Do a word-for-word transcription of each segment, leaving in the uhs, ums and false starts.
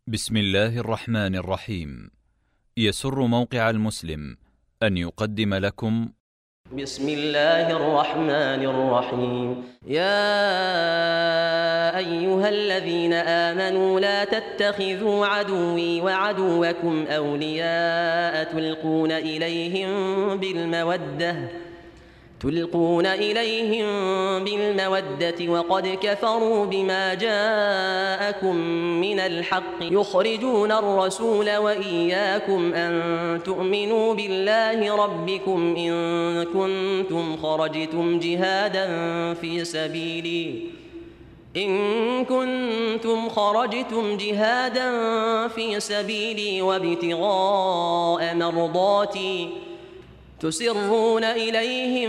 بسم الله الرحمن الرحيم. يسر موقع المسلم أن يقدم لكم بسم الله الرحمن الرحيم. يا أيها الذين آمنوا لا تتخذوا عدوي وعدوكم أولياء تلقون إليهم بالمودة تلقون إليهم بالمودة وقد كفروا بما جاءكم من الحق يخرجون الرسول وإياكم أن تؤمنوا بالله ربكم إن كنتم خرجتم جهادا في سبيلي إن كنتم خرجتم جهادا في سبيلي وابتغاء مرضاتي تسرون إليهم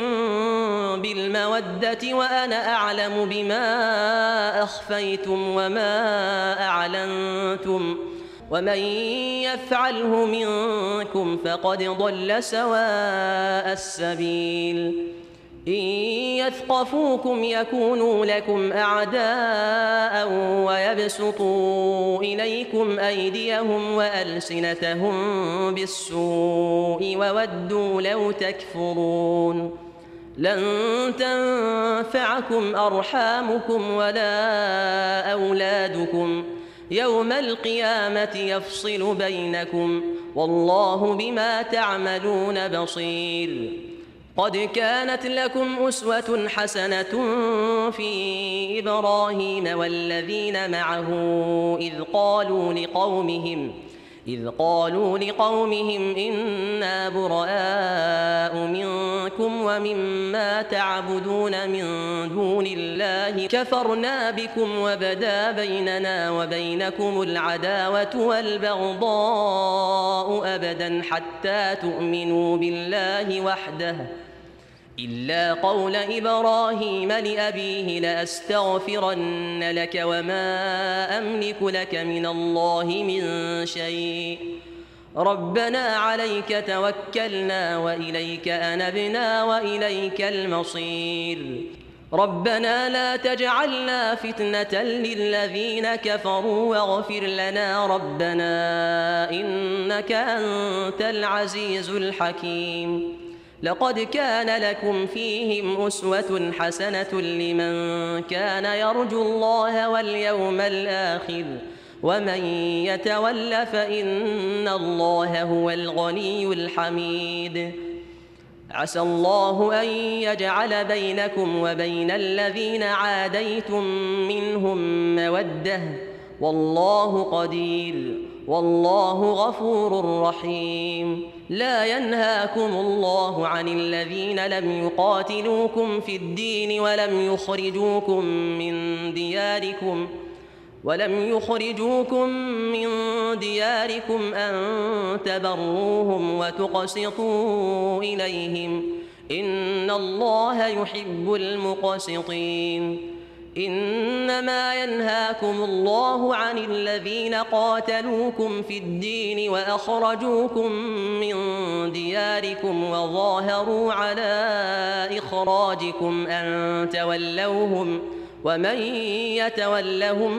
بالمودة وأنا أعلم بما أخفيتم وما أعلنتم ومن يفعله منكم فقد ضل سواء السبيل. إن يثقفوكم يكونوا لكم أعداء ويبسطوا إليكم أيديهم وألسنتهم بالسوء وودوا لو تكفرون. لن تنفعكم أرحامكم ولا أولادكم يوم القيامة يفصل بينكم والله بما تعملون بصير. قد كانت لكم أسوة حسنة في إبراهيم والذين معه إذ قالوا لقومهم إذ قالوا لقومهم إنا براء منكم ومما تعبدون من دون الله كفرنا بكم وبدا بيننا وبينكم العداوة والبغضاء أبدا حتى تؤمنوا بالله وحده إلا قول إبراهيم لأبيه لأستغفرن لك وما أملك لك من الله من شيء ربنا عليك توكلنا وإليك أنبنا وإليك المصير. ربنا لا تجعلنا فتنة للذين كفروا واغفر لنا ربنا إنك أنت العزيز الحكيم. لقد كان لكم فيهم أسوة حسنة لمن كان يرجو الله واليوم الآخر ومن يتول فإن الله هو الغني الحميد. عسى الله أن يجعل بينكم وبين الذين عاديتم منهم مودة والله قدير والله غفور رحيم. لا ينهاكم الله عن الذين لم يقاتلوكم في الدين ولم يخرجوكم من دياركم ولم يخرجوكم من دياركم أن تبروهم وتقسطوا إليهم إن الله يحب المقسطين. إنما ينهاكم الله عن الذين قاتلوكم في الدين وأخرجوكم من دياركم وظاهروا على إخراجكم أن تولوهم ومن يتولهم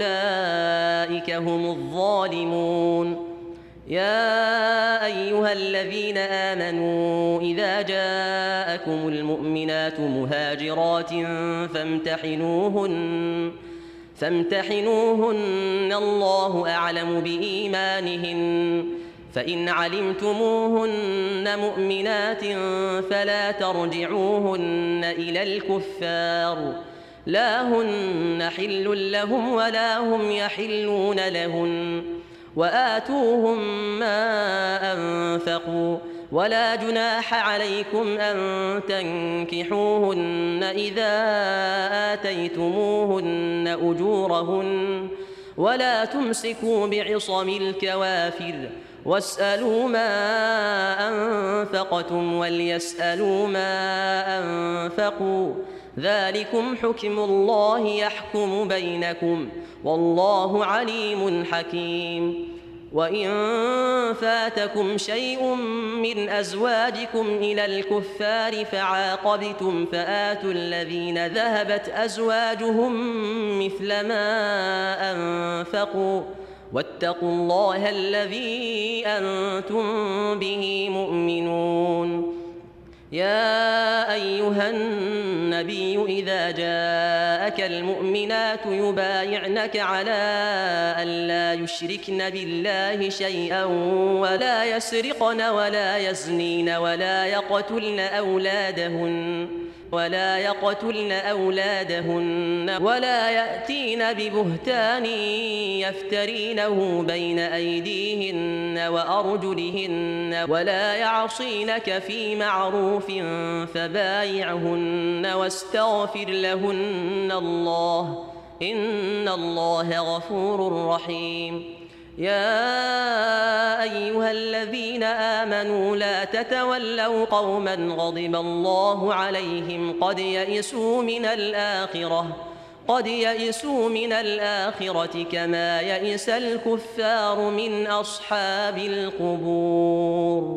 فأولئك هم الظالمون. يا أيها الذين آمنوا إذا جاءكم المؤمنات مهاجرات فامتحنوهن فامتحنوهن الله أعلم بإيمانهن فإن علمتموهن مؤمنات فلا ترجعوهن إلى الكفار لا هن حل لهم ولا هم يحلون لهن وآتوهم ما أنفقوا ولا جناح عليكم أن تنكحوهن إذا آتيتموهن أجورهن ولا تمسكوا بعصم الكوافر واسألوا ما أنفقتم وليسألوا ما أنفقوا ذلكم حكم الله يحكم بينكم والله عليم حكيم. وإن فاتكم شيء من أزواجكم إلى الكفار فعاقبتم فآتوا الذين ذهبت أزواجهم مثل ما أنفقوا واتقوا الله الذي أنتم به مؤمنون. يا أيها النبي إذا جاءك المؤمنات يبايعنك على أن لا يشركن بالله شيئا ولا يسرقن ولا يزنين ولا يقتلن أولادهن ولا يقتلن أولادهن ولا يأتين ببهتان يفترينه بين أيديهن وأرجلهن ولا يعصينك في معروف فبايعهن واستغفر لهن الله إن الله غفور رحيم. يا أيها الذين آمنوا لا تتولوا قوما غضب الله عليهم قد يئسوا من الآخرة قد يئسوا من الآخرة كما يئس الكفار من أصحاب القبور.